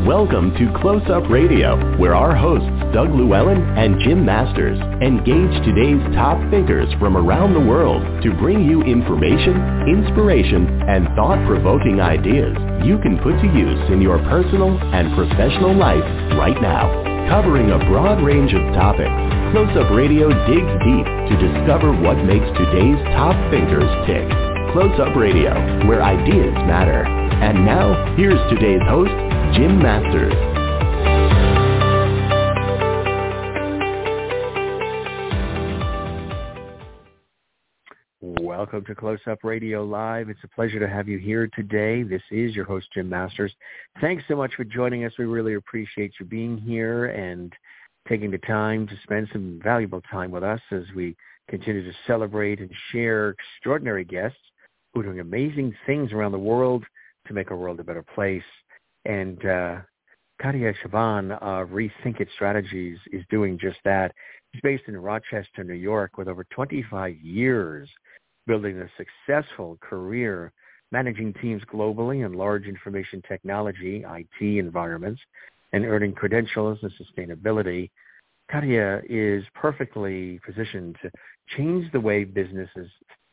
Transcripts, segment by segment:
Welcome to Close Up Radio, where our hosts Doug Llewellyn and Jim Masters engage today's top thinkers from around the world to bring you information, inspiration, and thought-provoking ideas you can put to use in your personal and professional life right now. Covering a broad range of topics, Close Up Radio digs deep to discover what makes today's top thinkers tick. Close Up Radio, where ideas matter. And now, here's today's host, Jim Masters. Welcome to Close Up Radio Live. It's a pleasure to have you here today. This is your host, Jim Masters. Thanks so much for joining us. We really appreciate you being here and taking the time to spend some valuable time with us as we continue to celebrate and share extraordinary guests who are doing amazing things around the world to make our world a better place. And Katia Chaban of Rethink It Strategies is doing just that. She's based in Rochester, New York, with over 25 years building a successful career, managing teams globally in large information technology, IT environments, and earning credentials in sustainability. Katia is perfectly positioned to change the way businesses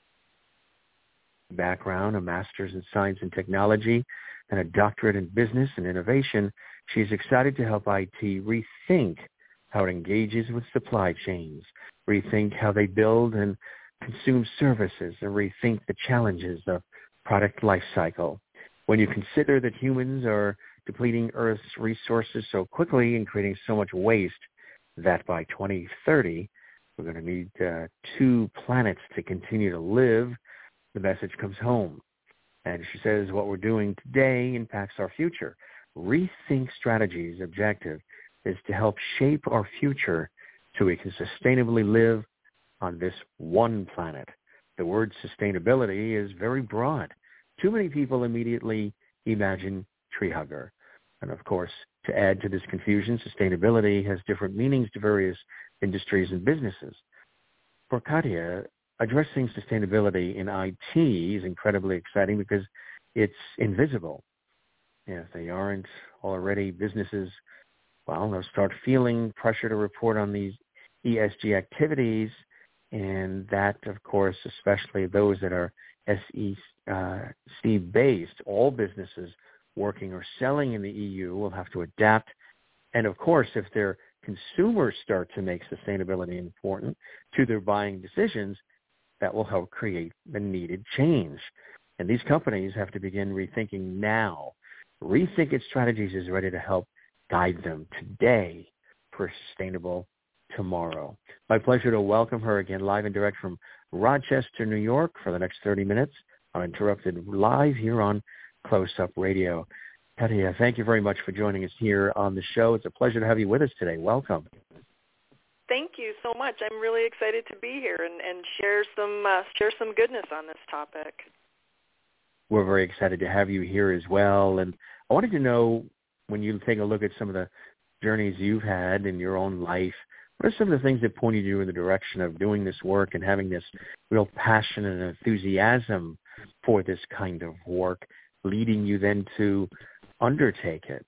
background, a master's in science and technology, and a doctorate in business and innovation. She's excited to help IT rethink how it engages with supply chains, rethink how they build and consume services, and rethink the challenges of product life cycle. When you consider that humans are depleting Earth's resources so quickly and creating so much waste that by 2030 we're going to need 2 planets to continue to live, the message comes home. And she says what we're doing today impacts our future. Rethink Strategies' objective is to help shape our future so we can sustainably live on this one planet. The word sustainability is very broad. Too many people immediately imagine tree hugger. And of course, to add to this confusion, sustainability has different meanings to various industries and businesses. For Katia, addressing sustainability in IT is incredibly exciting because it's invisible. If they aren't already businesses, well, they'll start feeling pressure to report on these ESG activities, and that, of course, especially those that are SEC-based, all businesses working or selling in the EU will have to adapt. And, of course, if their consumers start to make sustainability important to their buying decisions, that will help create the needed change. And these companies have to begin rethinking now. Rethink It Strategies is ready to help guide them today for a sustainable tomorrow. My pleasure to welcome her again live and direct from Rochester, New York for the next 30 minutes. Uninterrupted live here on Close Up Radio. Katia, thank you very much for joining us here on the show. It's a pleasure to have you with us today. Welcome. Thank you so much. I'm really excited to be here and share some goodness on this topic. We're very excited to have you here as well. And I wanted to know, when you take a look at some of the journeys you've had in your own life, what are some of the things that pointed you in the direction of doing this work and having this real passion and enthusiasm for this kind of work, leading you then to undertake it?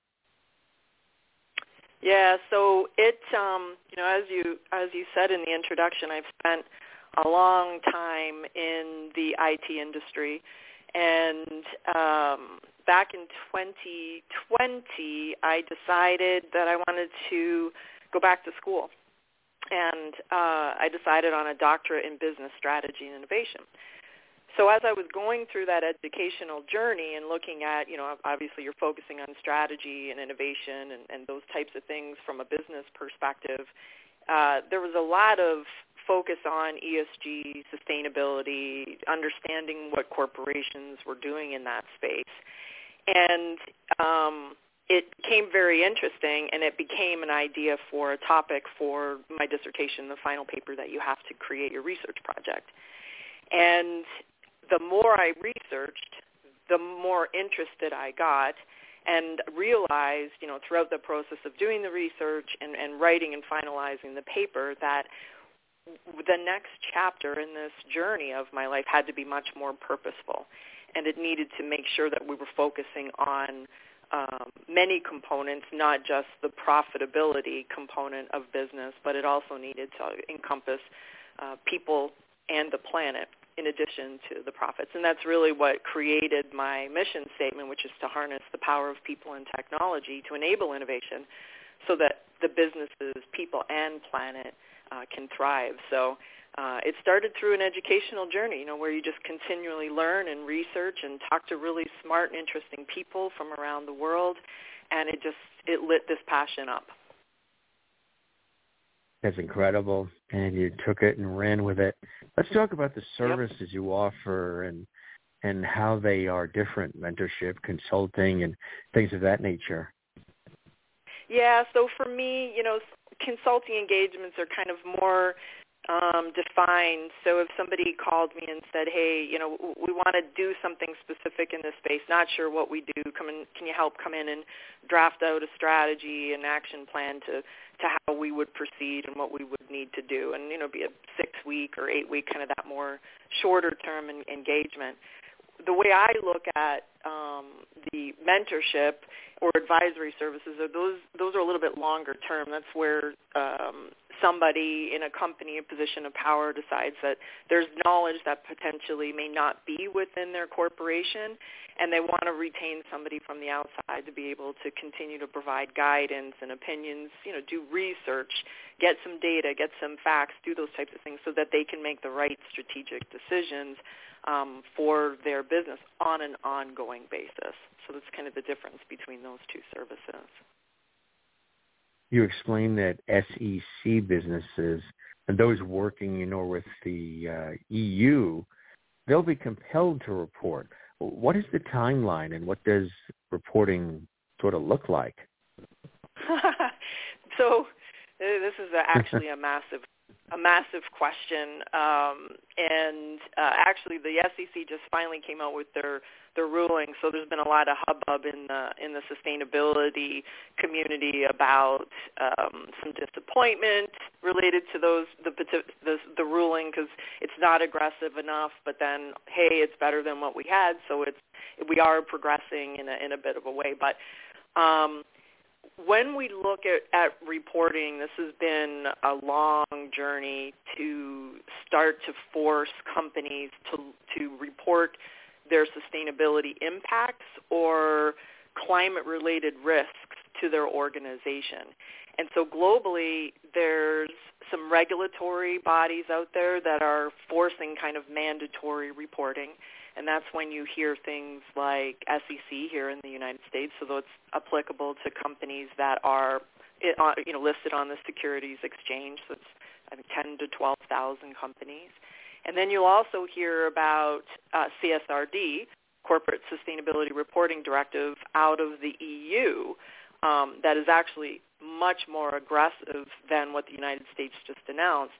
Yeah, so it, as you said in the introduction, I've spent a long time in the IT industry, and back in 2020, I decided that I wanted to go back to school, and I decided on a doctorate in business strategy and innovation. So as I was going through that educational journey and looking at, obviously you're focusing on strategy and innovation and those types of things from a business perspective, there was a lot of focus on ESG, sustainability, understanding what corporations were doing in that space. And it became very interesting, and it became an idea for a topic for my dissertation, the final paper that you have to create your research project. And the more I researched, the more interested I got, and realized, throughout the process of doing the research and writing and finalizing the paper, that the next chapter in this journey of my life had to be much more purposeful, and it needed to make sure that we were focusing on many components, not just the profitability component of business, but it also needed to encompass people and the planet in addition to the profits. And that's really what created my mission statement, which is to harness the power of people and technology to enable innovation so that the businesses, people, and planet can thrive. So it started through an educational journey, where you just continually learn and research and talk to really smart and interesting people from around the world, and it lit this passion up. That's incredible, and you took it and ran with it. Let's talk about the services you offer and how they are different, mentorship, consulting, and things of that nature. Yeah, so for me, consulting engagements are kind of more defined. So if somebody called me and said, hey, we want to do something specific in this space, not sure what we do, can you help come in and draft out a strategy and action plan to how we would proceed and what we would need to do, and be a 6-week or 8-week kind of that more shorter term engagement. The way I look at the mentorship or advisory services are those are a little bit longer term. That's where somebody in a company, a position of power, decides that there's knowledge that potentially may not be within their corporation, and they want to retain somebody from the outside to be able to continue to provide guidance and opinions, do research, get some data, get some facts, do those types of things so that they can make the right strategic decisions for their business on an ongoing basis. So that's kind of the difference between those two services. You explained that SEC businesses and those working, with the EU, they'll be compelled to report. What is the timeline, and what does reporting sort of look like? So this is actually a massive question, and actually the SEC just finally came out with their ruling. So there's been a lot of hubbub in the sustainability community about some disappointment related to the ruling, because it's not aggressive enough. But then, hey, it's better than what we had, so we are progressing in a bit of a way. But when we look at reporting, this has been a long journey to start to force companies to report their sustainability impacts or climate-related risks to their organization. And so globally, there's some regulatory bodies out there that are forcing kind of mandatory reporting. And that's when you hear things like SEC here in the United States, so it's applicable to companies that are listed on the Securities Exchange. So it's, I think, 10 to 12,000 companies. And then you'll also hear about CSRD, Corporate Sustainability Reporting Directive, out of the EU that is actually much more aggressive than what the United States just announced.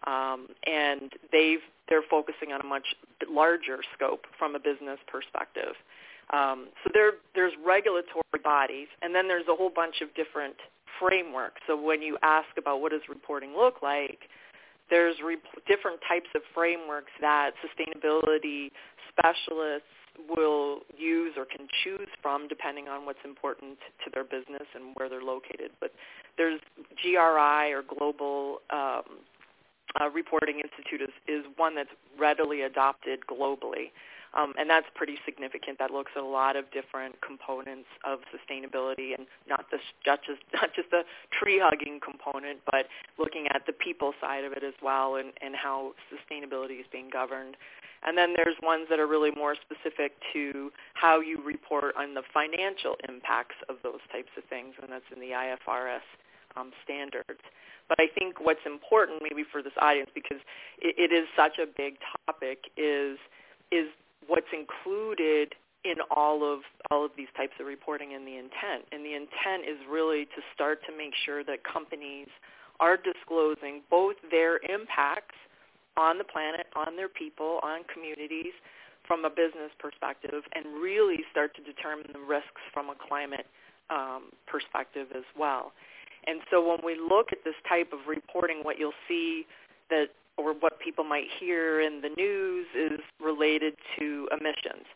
And they're focusing on a much larger scope from a business perspective. So there's regulatory bodies, and then there's a whole bunch of different frameworks. So when you ask about what does reporting look like, there's different types of frameworks that sustainability specialists will use or can choose from depending on what's important to their business and where they're located. But there's GRI, or Global Reporting Institute, is one that's readily adopted globally. And that's pretty significant. That looks at a lot of different components of sustainability, and not just the tree-hugging component, but looking at the people side of it as well, and how sustainability is being governed. And then there's ones that are really more specific to how you report on the financial impacts of those types of things, and that's in the IFRS standards. But I think what's important maybe for this audience, because it is such a big topic, is what's included in all of these types of reporting and the intent. And the intent is really to start to make sure that companies are disclosing both their impacts on the planet, on their people, on communities from a business perspective, and really start to determine the risks from a climate perspective as well. And so when we look at this type of reporting, what you'll see or what people might hear in the news is related to emissions.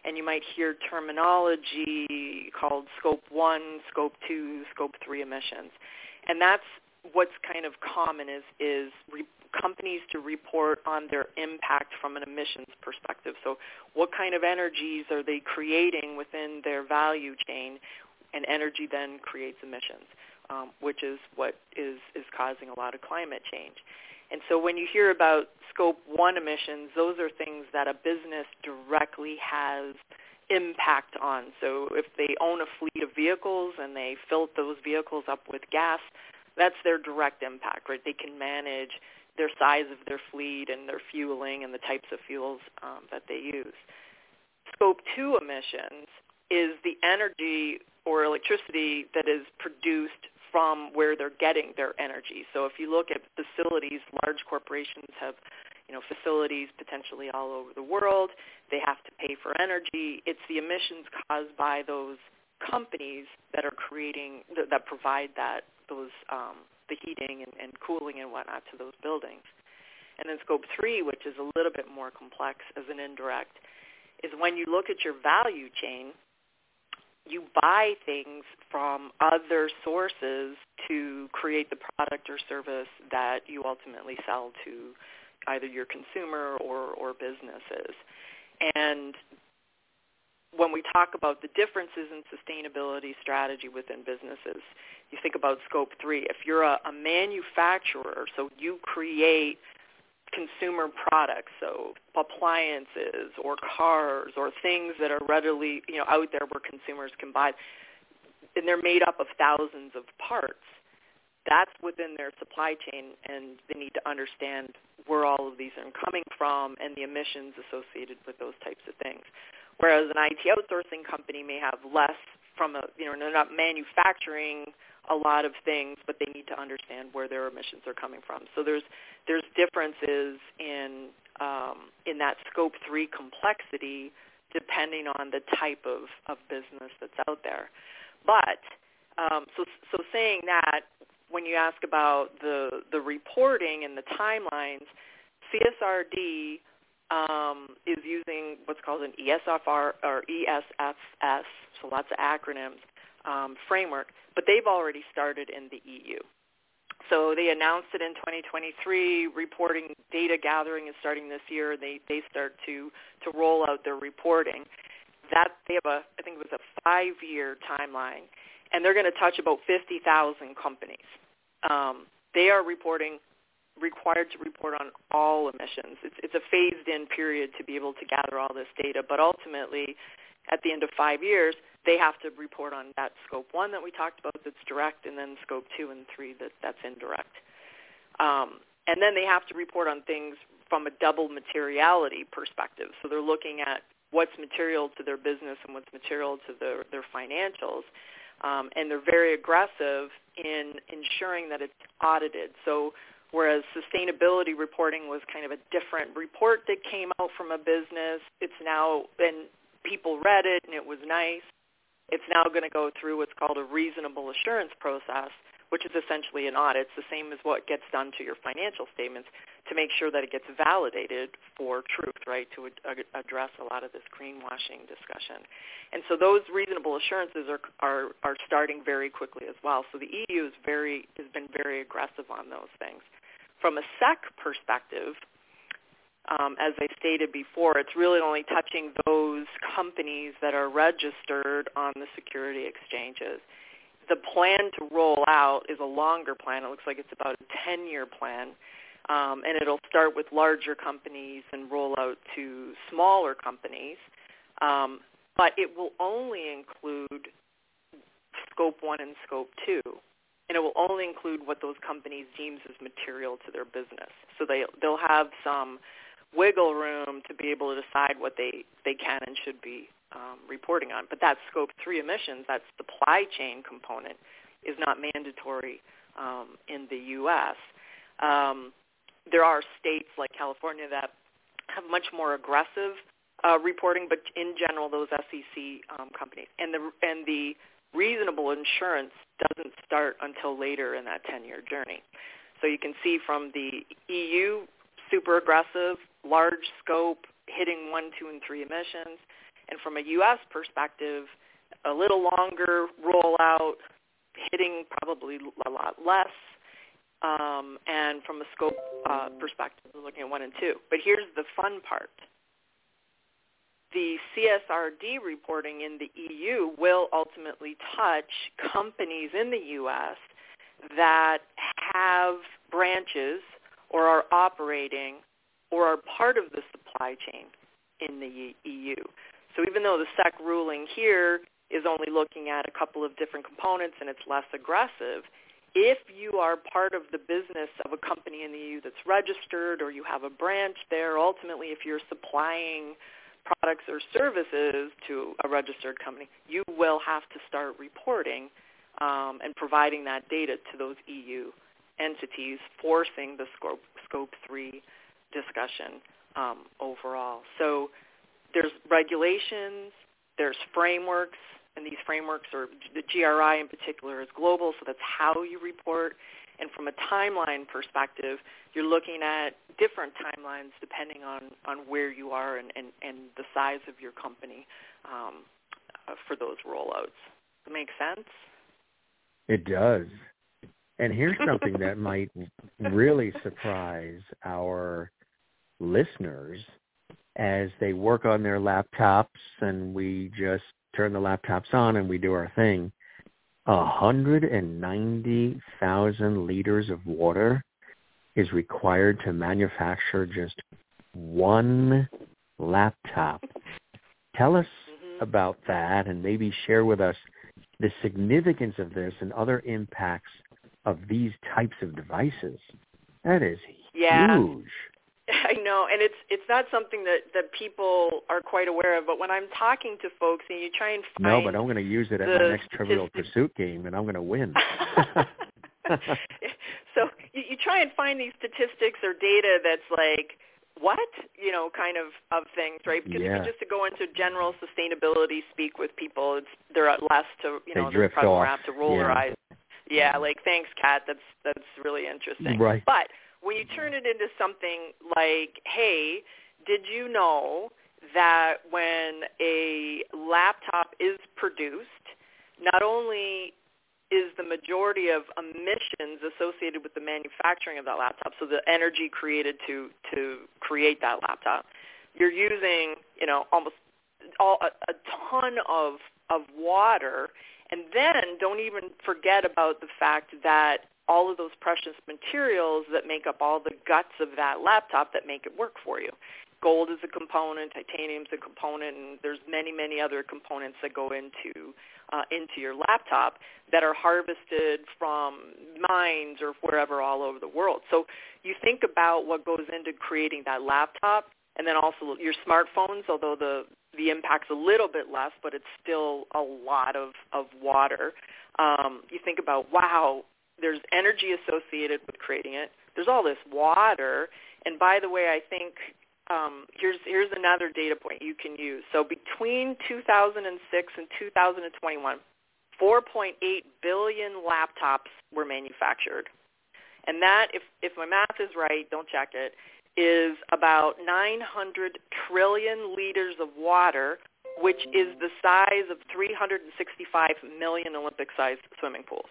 and you might hear terminology called Scope 1, Scope 2, Scope 3 emissions. And that's what's kind of common is companies to report on their impact from an emissions perspective. So what kind of energies are they creating within their value chain? And energy then creates emissions, which is what is causing a lot of climate change. And so when you hear about Scope 1 emissions, those are things that a business directly has impact on. So if they own a fleet of vehicles and they fill those vehicles up with gas, that's their direct impact, right? They can manage their size of their fleet and their fueling and the types of fuels that they use. Scope 2 emissions is the energy or electricity that is produced from where they're getting their energy. So if you look at facilities, large corporations have, facilities potentially all over the world. They have to pay for energy. It's the emissions caused by those companies that are that provide those the heating and cooling and whatnot to those buildings. And then Scope 3, which is a little bit more complex as an indirect, is when you look at your value chain, you buy things from other sources to create the product or service that you ultimately sell to either your consumer or businesses. And when we talk about the differences in sustainability strategy within businesses, you think about Scope 3. If you're a manufacturer, so you create consumer products, so appliances or cars or things that are readily, out there where consumers can buy, and they're made up of thousands of parts. That's within their supply chain, and they need to understand where all of these are coming from and the emissions associated with those types of things. Whereas an IT outsourcing company may have less they're not manufacturing a lot of things, but they need to understand where their emissions are coming from. So there's differences in that Scope 3 complexity depending on the type of business that's out there. But so saying that, when you ask about the reporting and the timelines, CSRD is using what's called an ESFR or ESFS, so lots of acronyms, framework, but they've already started in the EU. So they announced it in 2023. Reporting data gathering is starting this year. They start to roll out their reporting. That they have I think it was a 5-year timeline, and they're going to touch about 50,000 companies. They are required to report on all emissions. It's a phased-in period to be able to gather all this data, but ultimately, at the end of 5 years, they have to report on that Scope 1 that we talked about that's direct, and then Scope 2 and 3 that's indirect. And then they have to report on things from a double materiality perspective. So they're looking at what's material to their business and what's material to their financials. And they're very aggressive in ensuring that it's audited. So whereas sustainability reporting was kind of a different report that came out from a business, it's now, and people read it and it was nice, it's now going to go through what's called a reasonable assurance process, which is essentially an audit. It's the same as what gets done to your financial statements to make sure that it gets validated for truth, right, to address a lot of this greenwashing discussion. And so those reasonable assurances are starting very quickly as well. So the EU has been very aggressive on those things. From a SEC perspective, as I stated before, it's really only touching those companies that are registered on the security exchanges. The plan to roll out is a longer plan. It looks like it's about a 10-year plan, and it'll start with larger companies and roll out to smaller companies. But it will only include Scope 1 and Scope 2, and it will only include what those companies deems as material to their business. So they'll have some wiggle room to be able to decide what they can and should be reporting on. But that Scope 3 emissions, that supply chain component, is not mandatory in the U.S. There are states like California that have much more aggressive reporting, but in general, those SEC companies. And the reasonable insurance doesn't start until later in that 10-year journey. So you can see from the EU, super aggressive, large scope, hitting 1, 2, and 3 emissions. And from a U.S. perspective, a little longer rollout, hitting probably a lot less. And from a scope perspective, we're looking at 1 and 2. But here's the fun part. The CSRD reporting in the EU will ultimately touch companies in the U.S. that have branches or are operating or are part of the supply chain in the EU. So even though the SEC ruling here is only looking at a couple of different components and it's less aggressive, if you are part of the business of a company in the EU that's registered or you have a branch there, ultimately if you're supplying products or services to a registered company, you will have to start reporting and providing that data to those EU entities, forcing the Scope 3 discussion overall. So there's regulations, there's frameworks, and these frameworks, or the GRI in particular, is global, so that's how you report. And from a timeline perspective, you're looking at different timelines depending on where you are and the size of your company for those rollouts. Does that make sense? It does. And here's something that might really surprise our listeners as they work on their laptops and we just turn the laptops on and we do our thing. 190,000 liters of water is required to manufacture just one laptop. Tell us about that and maybe share with us the significance of this and other impacts of these types of devices. That is huge. I know, and it's not something that people are quite aware of, but when I'm talking to folks and you try and find... No, but I'm going to use it at my next Trivial Pursuit game, and I'm going to win. So you try and find these statistics or data that's like, what? Kind of things, right? Because if you just go into general sustainability speak with people, they're less to, they're probably more apt to roll their eyes. Yeah, like, thanks, Kat, that's really interesting. Right. But when you turn it into something like, hey, did you know that when a laptop is produced, not only is the majority of emissions associated with the manufacturing of that laptop, so the energy created to create that laptop, you're using, almost a ton of water, and then don't even forget about the fact that all of those precious materials that make up all the guts of that laptop that make it work for you. Gold is a component, titanium is a component, and there's many, many other components that go into your laptop that are harvested from mines or wherever all over the world. So you think about what goes into creating that laptop, and then also your smartphones, although the impact's a little bit less, but it's still a lot of water. You think about, wow, there's energy associated with creating it. There's all this water. And by the way, I think here's another data point you can use. So between 2006 and 2021, 4.8 billion laptops were manufactured. And that, if my math is right, don't check it, is about 900 trillion liters of water, which is the size of 365 million Olympic-sized swimming pools.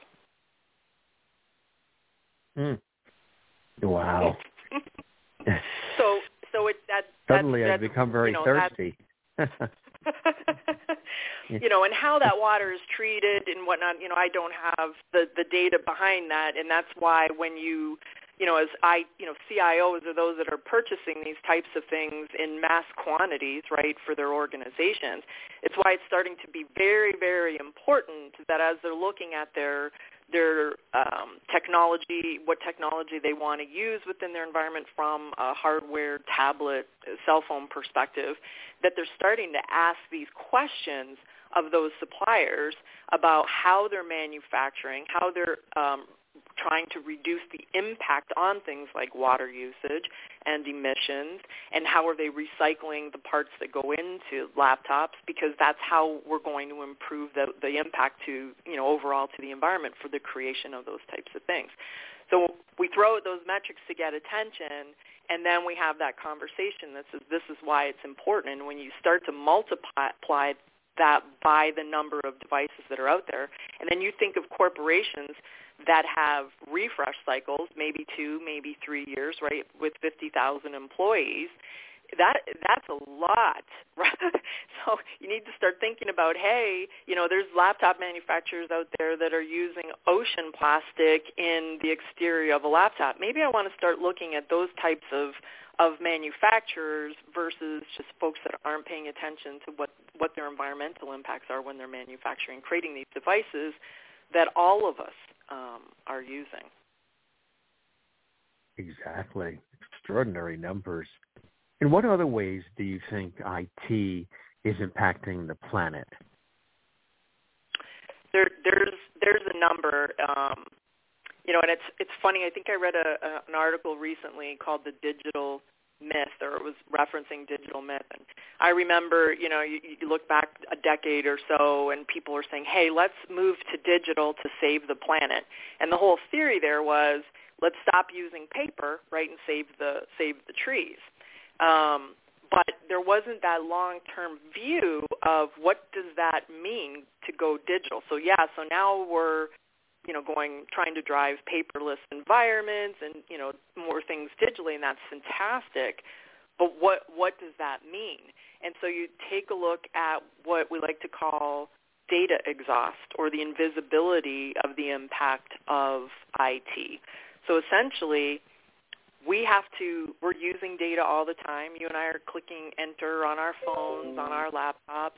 Wow. So it's that. Suddenly I've become very thirsty. And how that water is treated and whatnot, I don't have the data behind that, and that's why when you as CIOs are those that are purchasing these types of things in mass quantities, right, for their organizations. It's why it's starting to be very, very important that as they're looking at their technology, what technology they want to use within their environment from a hardware, tablet, cell phone perspective, that they're starting to ask these questions of those suppliers about how they're manufacturing, how they're trying to reduce the impact on things like water usage and emissions, and how are they recycling the parts that go into laptops, because that's how we're going to improve the impact to, overall to the environment for the creation of those types of things. So we throw out those metrics to get attention, and then we have that conversation that says this is why it's important. And when you start to multiply that by the number of devices that are out there, and then you think of corporations that have refresh cycles, maybe 2, maybe 3 years, right, with 50,000 employees, that's a lot, right? So you need to start thinking about, hey, there's laptop manufacturers out there that are using ocean plastic in the exterior of a laptop. Maybe I want to start looking at those types of manufacturers versus just folks that aren't paying attention to what their environmental impacts are when they're manufacturing, creating these devices that all of us are using. Exactly. Extraordinary numbers. In what other ways do you think IT is impacting the planet? There's a number, and it's funny. I think I read an article recently called "The Digital Myth," or it was referencing digital myth. And I remember, you look back a decade or so, and people were saying, "Hey, let's move to digital to save the planet." And the whole theory there was, let's stop using paper, right, and save the trees. But there wasn't that long-term view of what does that mean to go digital. So now we're, trying to drive paperless environments and, more things digitally, and that's fantastic. But what does that mean? And so you take a look at what we like to call data exhaust, or the invisibility of the impact of IT. So essentially, we're using data all the time. You and I are clicking enter on our phones, on our laptops.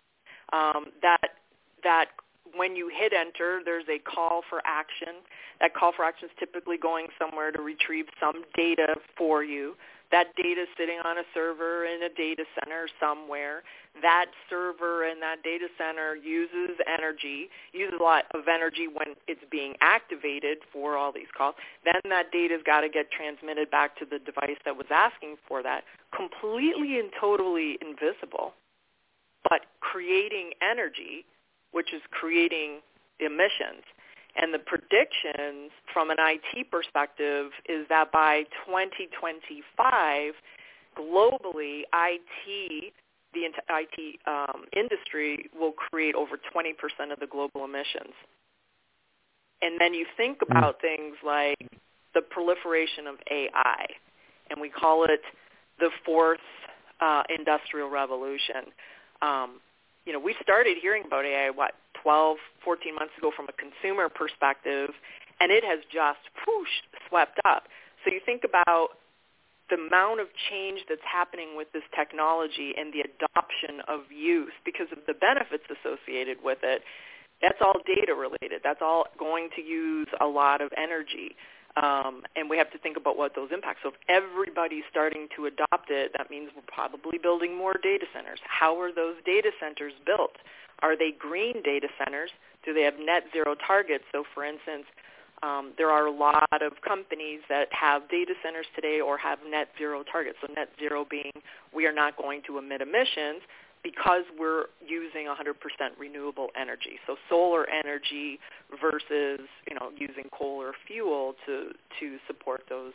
That when you hit enter, there's a call for action. That call for action is typically going somewhere to retrieve some data for you. That data is sitting on a server in a data center somewhere. That server and that data center uses a lot of energy when it's being activated for all these calls. Then that data's got to get transmitted back to the device that was asking for that, completely and totally invisible, but creating energy, which is creating emissions. And the predictions from an IT perspective is that by 2025, globally, the IT industry will create over 20% of the global emissions. And then you think about things like the proliferation of AI, and we call it the fourth industrial revolution. We started hearing about AI, 12, 14 months ago from a consumer perspective, and it has just swept up. So you think about the amount of change that's happening with this technology and the adoption of use because of the benefits associated with it. That's all data related. That's all going to use a lot of energy. And we have to think about what those impacts. So if everybody's starting to adopt it, that means we're probably building more data centers. How are those data centers built? Are they green data centers? Do they have net zero targets? So for instance, there are a lot of companies that have data centers today or have net zero targets. So net zero being we are not going to emit emissions because we're using 100% renewable energy. So solar energy versus, using coal or fuel to support those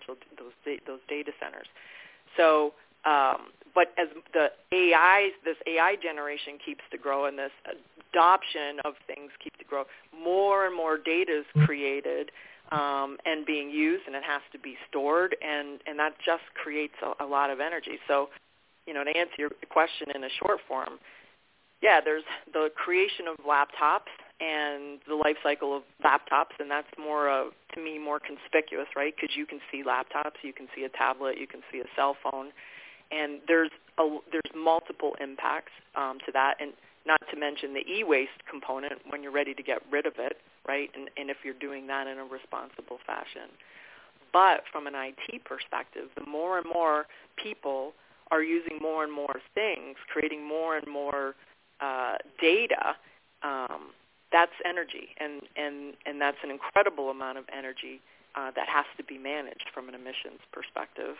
data centers. So, but as this AI generation keeps to grow and this adoption of things keeps to grow, more and more data is created and being used, and it has to be stored, and that just creates a lot of energy. So, to answer your question in a short form, there's the creation of laptops and the life cycle of laptops, and that's to me, more conspicuous, right? Because you can see laptops, you can see a tablet, you can see a cell phone, and there's multiple impacts to that, and not to mention the e-waste component when you're ready to get rid of it, right? And if you're doing that in a responsible fashion. But from an IT perspective, the more and more people are using more and more things, creating more and more data, that's energy, and that's an incredible amount of energy that has to be managed from an emissions perspective.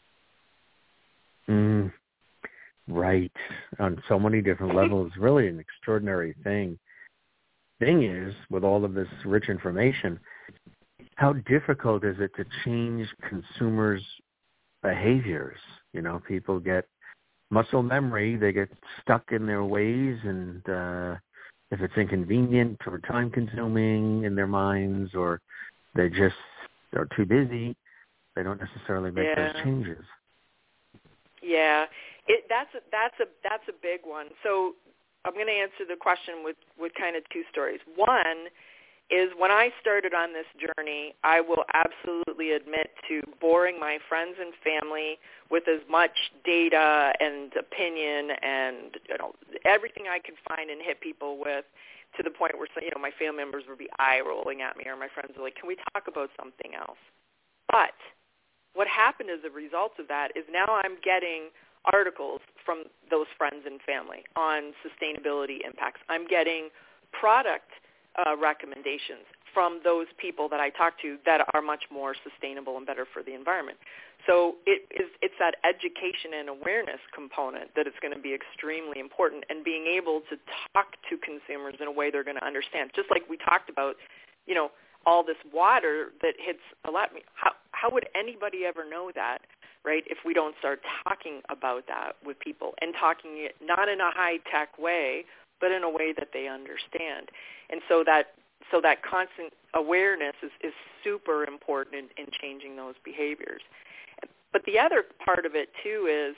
Right, on so many different levels. Really an extraordinary thing. Thing is, with all of this rich information, how difficult is it to change consumers' behaviors? You know, people get muscle memory, they get stuck in their ways, and if it's inconvenient or time-consuming in their minds, or they're too busy, they don't necessarily make those changes. Yeah, that's a big one. So I'm going to answer the question with kind of two stories. One is when I started on this journey, I will absolutely admit to boring my friends and family with as much data and opinion and everything I could find and hit people with, to the point where my family members would be eye rolling at me, or my friends were like, "Can we talk about something else?" But what happened as a result of that is now I'm getting articles from those friends and family on sustainability impacts. I'm getting product recommendations from those people that I talk to that are much more sustainable and better for the environment. So it's that education and awareness component that is going to be extremely important, and being able to talk to consumers in a way they're going to understand. Just like we talked about, all this water that hits a lot. How would anybody ever know that, right, if we don't start talking about that with people, and talking it not in a high-tech way, but in a way that they understand. And so that constant awareness is super important in changing those behaviors. But the other part of it, too, is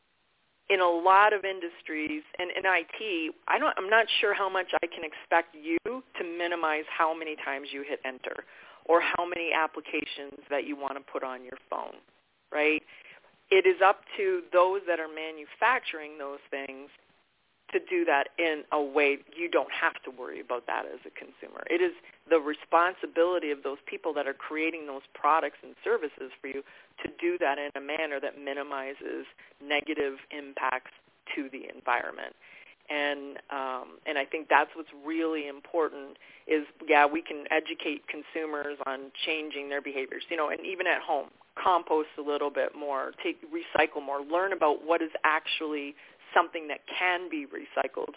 in a lot of industries, and in IT, I'm not sure how much I can expect you to minimize how many times you hit enter, or how many applications that you want to put on your phone, right? It is up to those that are manufacturing those things to do that in a way you don't have to worry about that as a consumer. It is the responsibility of those people that are creating those products and services for you to do that in a manner that minimizes negative impacts to the environment. And I think that's what's really important is, we can educate consumers on changing their behaviors, and even at home, compost a little bit more, recycle more, learn about what is actually something that can be recycled.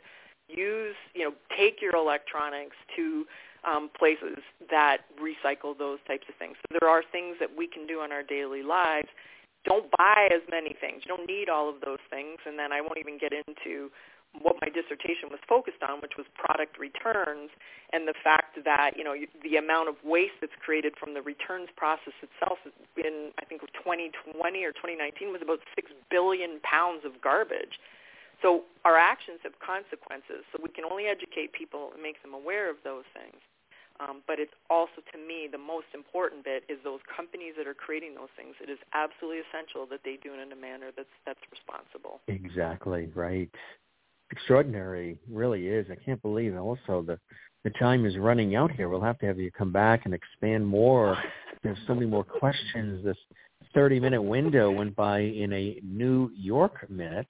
Take your electronics to places that recycle those types of things. So there are things that we can do in our daily lives. Don't buy as many things. You don't need all of those things. And then I won't even get into what my dissertation was focused on, which was product returns, and the fact that, the amount of waste that's created from the returns process itself in, I think, 2020 or 2019 was about 6 billion pounds of garbage. So our actions have consequences. So we can only educate people and make them aware of those things. But it's also, to me, the most important bit is those companies that are creating those things. It is absolutely essential that they do it in a manner that's responsible. Exactly, right. Extraordinary, really is. I can't believe also the time is running out here. We'll have to have you come back and expand more. There's so many more questions. This 30-minute window went by in a New York minute.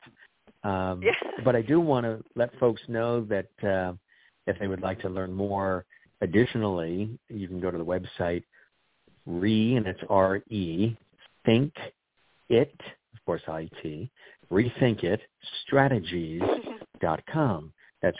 But I do want to let folks know that if they would like to learn more additionally, you can go to the website and it's R-E, Think It, of course, I-T, Rethink It Strategies.com. That's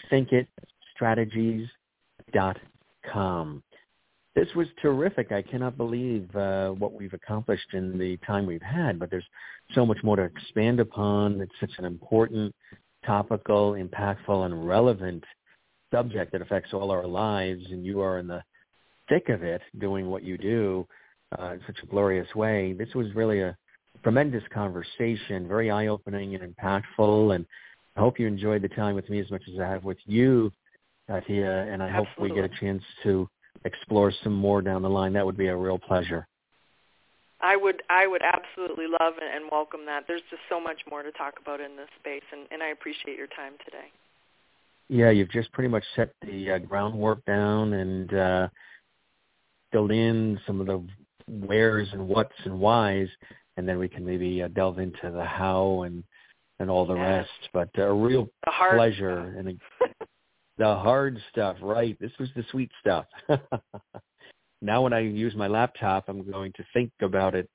RethinkItStrategies.com. This was terrific. I cannot believe what we've accomplished in the time we've had, but there's so much more to expand upon. It's such an important, topical, impactful, and relevant subject that affects all our lives, and you are in the thick of it doing what you do in such a glorious way. This was really a tremendous conversation, very eye-opening and impactful, and I hope you enjoyed the time with me as much as I have with you, Katia, and I hope we get a chance to explore some more down the line. That would be a real pleasure. I would absolutely love and welcome that. There's just so much more to talk about in this space, and I appreciate your time today. Yeah, you've just pretty much set the groundwork down and filled in some of the wheres and whats and whys, and then we can maybe delve into the how and all the rest. But a real pleasure. And the hard stuff, right. This was the sweet stuff. Now when I use my laptop, I'm going to think about it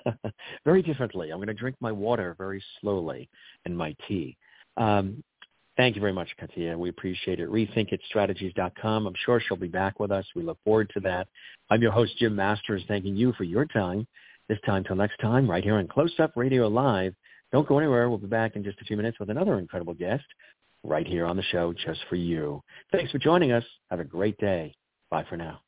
very differently. I'm going to drink my water very slowly and my tea. Thank you very much, Katia. We appreciate it. RethinkItStrategies.com. I'm sure she'll be back with us. We look forward to that. I'm your host, Jim Masters, thanking you for your time. This time till next time, right here on Close Up Radio Live. Don't go anywhere. We'll be back in just a few minutes with another incredible guest right here on the show just for you. Thanks for joining us. Have a great day. Bye for now.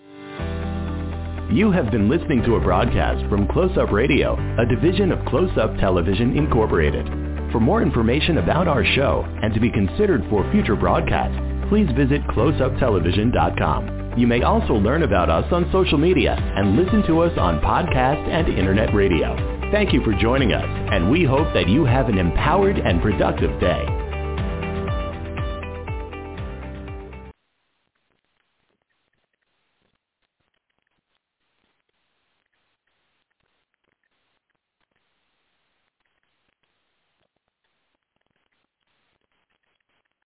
You have been listening to a broadcast from Close Up Radio, a division of Close Up Television Incorporated. For more information about our show and to be considered for future broadcasts, please visit closeuptelevision.com. You may also learn about us on social media and listen to us on podcast and internet radio. Thank you for joining us, and we hope that you have an empowered and productive day.